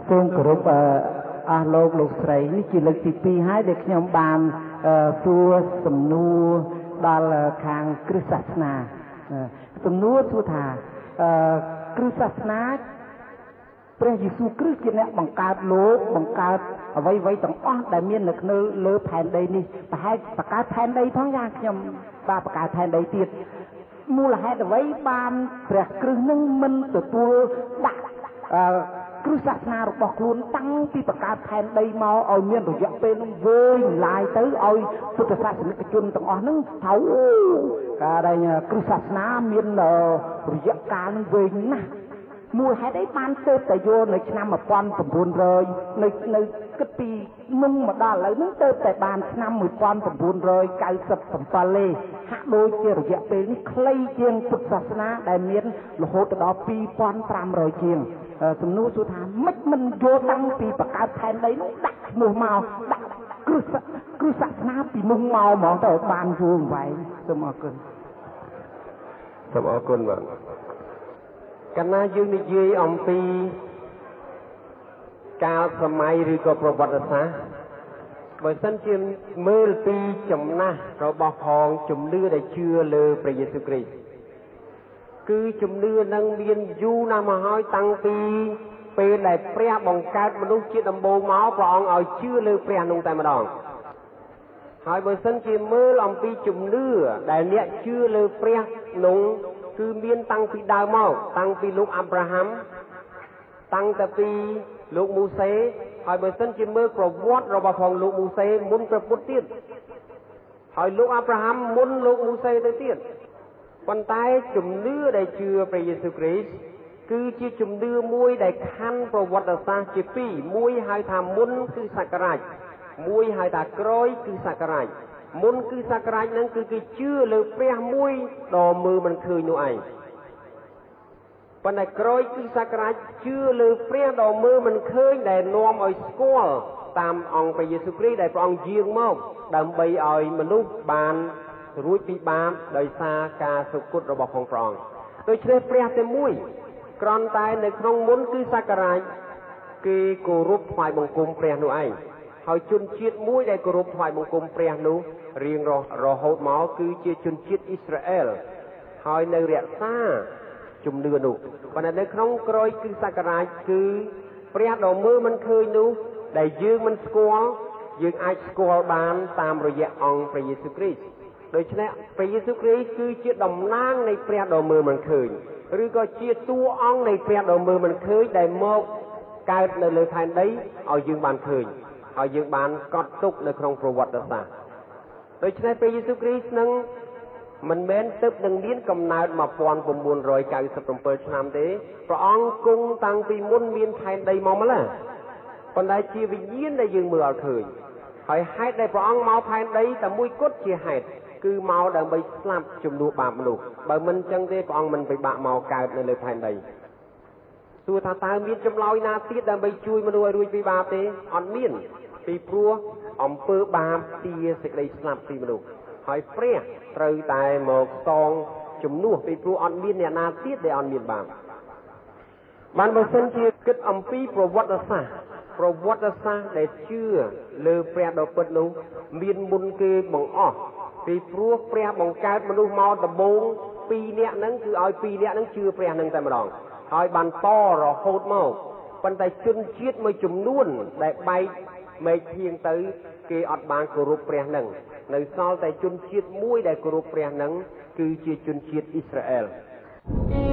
សូមគោរពអស់លោកស្រីនេះជាលើកទី2ហើយដែលខ្ញុំបានសួរសំណួរដល់ខាងគ្រឹះសាសនាសំណួរសួរថាគ្រឹះសាសនាព្រះយេស៊ូវគ្រីស្ទជាអ្នកបង្កើតលោកបង្កើតអ្វីៗទាំងអស់ដែលមាននៅក្នុងលើផែនដីនេះប្រហែលបង្កើតផែនដីផងយ៉ាងខ្ញុំបាទបង្កើតផែនដីទៀតមូលហេតុអ្វីបានព្រះគ្រឹះនឹងមិនទទួលដាក់គ្រឹះសាសនារបស់ខ្លួនតាំងពីបង្កើតផែនដីមកឲ្យមានរយៈពេលនោះវែងឡាយទៅឲ្យពុទ្ធសាសនិកជនទាំងអស់ហ្នឹងត្រូវការដែលគ្រឹះសាសនាមានរយៈកាលនឹងវែងណាស់មូលហេតុអីបានទៅតែយកនៅឆ្នាំ1900នៅគិតពីមុនមកដល់ឥឡូវហ្នឹងទៅតែបានឆ្នាំ1997ទេហាក់ដូចជារយៈពេលនេះខ្លីជាងពុទ្ធសាសនាដែលមានរហូតដល់2500ជាងសំណួរសួរថាមិនយកតាំងពីបង្កើតផែនដីនោះដាក់ឈ្មោះមកដាក់គ្រឹះសាសនាពីមុនមកហ្មងទៅបានយូរវែងសូមអរគុណបាទកាលណាយើងនិយាយអំពីកាលសម័យឬក៏ប្រវត្តិសាស្ត្របើសិនជាមើលពីចំណាស់របស់ផងជំនឿដែលជឿលើព្រះយេស៊ូវគ្រីស្ទគឺជំនឿនឹងមានយូរណាស់មកហើយតាំងពីពេលដែលព្រះបង្កើតមនុស្សជាដំបូងមកព្រះអង្គឲ្យជឿលើព្រះនោះតែម្ដងហើយបើសិនជាមើលអំពីជំនឿដែលអ្នកជឿលើព្រះនោះគឺមានតាំងពីដើមមកតាំងពីលោកអាប់រ៉ាហាំតាំងពីលោកមូសេហើយបើសិនជាមើលប្រវត្តិរបស់ផងលោកមូសេមុនព្រះពុទ្ធទៀតហើយលោកអាប់រ៉ាហាំមុនលោកមូសេទៅទៀតប៉ុន្តែជំនឿដែលជឿព្រះយេស៊ូវគ្រីស្ទគឺជាជំនឿមួយដែលខណ្ឌប្រវត្តិសាស្ត្រជាពីរមួយហៅថាមុនគឺសក្ការៈមួយហៅថាក្រោយគឺសក្ការៈមុនគឺសក្ការៈហ្នឹងគឺគេជឿលើព្រះមួយដ៏មើលមិនឃើញនោះឯងប៉ុន្តែក្រោយគឺសក្ការៈជឿលើព្រះដ៏មើលមិនឃើញដែលនាំឲ្យស្គាល់តាមអង្គព្រះយេស៊ូវគ្រីស្ទដែលព្រះអង្គយាងមកដើម្បីឲ្យមនុស្សបានរួចពីបាបដោយសារការសុគតរបស់ព្រះអង្គដូច្នេះព្រះតែមួយគ្រាន់តែនៅក្នុងមុនគឺសក្ការៈគេគោរពថ្វាយបង្គំព្រះនោះឯងហើយជនជាតិមួយដែលគោរពថ្វាយបង្គំព្រះនោះរៀងរហូតមកគឺជាជនជាតិអ៊ីស្រាអែលហើយនៅរក្សាជំនឿនោះប៉ុន្តែនៅក្នុងក្រោយគឺសក្ការៈគឺព្រះដ៏មើលមិនឃើញនោះដែលយើងមិនស្គាល់យើងអាចស្គាល់បានតាមរយៈអង្គព្រះយេស៊ូវគ្រីស្ទដូច្នេះព្រះយេស៊ូវគ្រីស្ទគឺជាតំណាងនៃព្រះដ៏មើលមិនឃើញឬក៏ជាតួអង្គនៃព្រះដ៏មើលមិនឃើញដែលមកកើតនៅលើផែនដីឲ្យយើងបានឃើញហើយយើងបានកត់ទុកនៅក្នុងប្រវត្តិសាស្ត្រដូច្នេះព្រះយេស៊ូវគ្រីស្ទនឹងមិនមែនទើបនឹងមានកំណើត1997ឆ្នាំទេព្រះអង្គគង់តាំងពីមុនមានផែនដីមកម្ល៉េះប៉ុន្តែជាវិញ្ញាណដែលយើងមើលអត់ឃើញហើយហេតុដែលព្រះអង្គមកផែនដីតែមួយគត់ជាហេតុគឺមកដើម្បីស្លាប់ជំនួសបាបមនុស្សបើមិនចឹងទេព្រះអង្គមិនពិបាកមកកើតនៅលើផែនដីទោះថាតើមានចម្លើយណាទៀតដើម្បីជួយមនុស្សឲ្យរួចពីបាបទេអត់មានពីព្រោះអំពើបាបទាសេចក្តីស្លាប់ពីមនុស្សហើយព្រះត្រូវតែមកសងជំនួសពីព្រោះអត់មានអ្នកណាទៀតដែលអត់មានបាបបានបើសិនជាគិតអំពីប្រវត្តិសាស្ត្រដែលជឿលើព្រះដ៏ពិតនោះមានមុនគេបង្អស់ពីព្រោះព្រះបង្កើតមនុស្សមកដំបូង2នាក់ហ្នឹងគឺឲ្យ2នាក់ហ្នឹងជឿព្រះហ្នឹងតែម្ដងហើយបានតរហូតមកប៉ុន្តែជនជាតិមួយចំនួនដែលបែកមេឃធៀងទៅគេអត់បានគោរពព្រះហ្នឹងនៅសល់តែជនជាតិមួយដែលគោរពព្រះហ្នឹងគឺជាជនជាតិអ៊ីស្រាអែល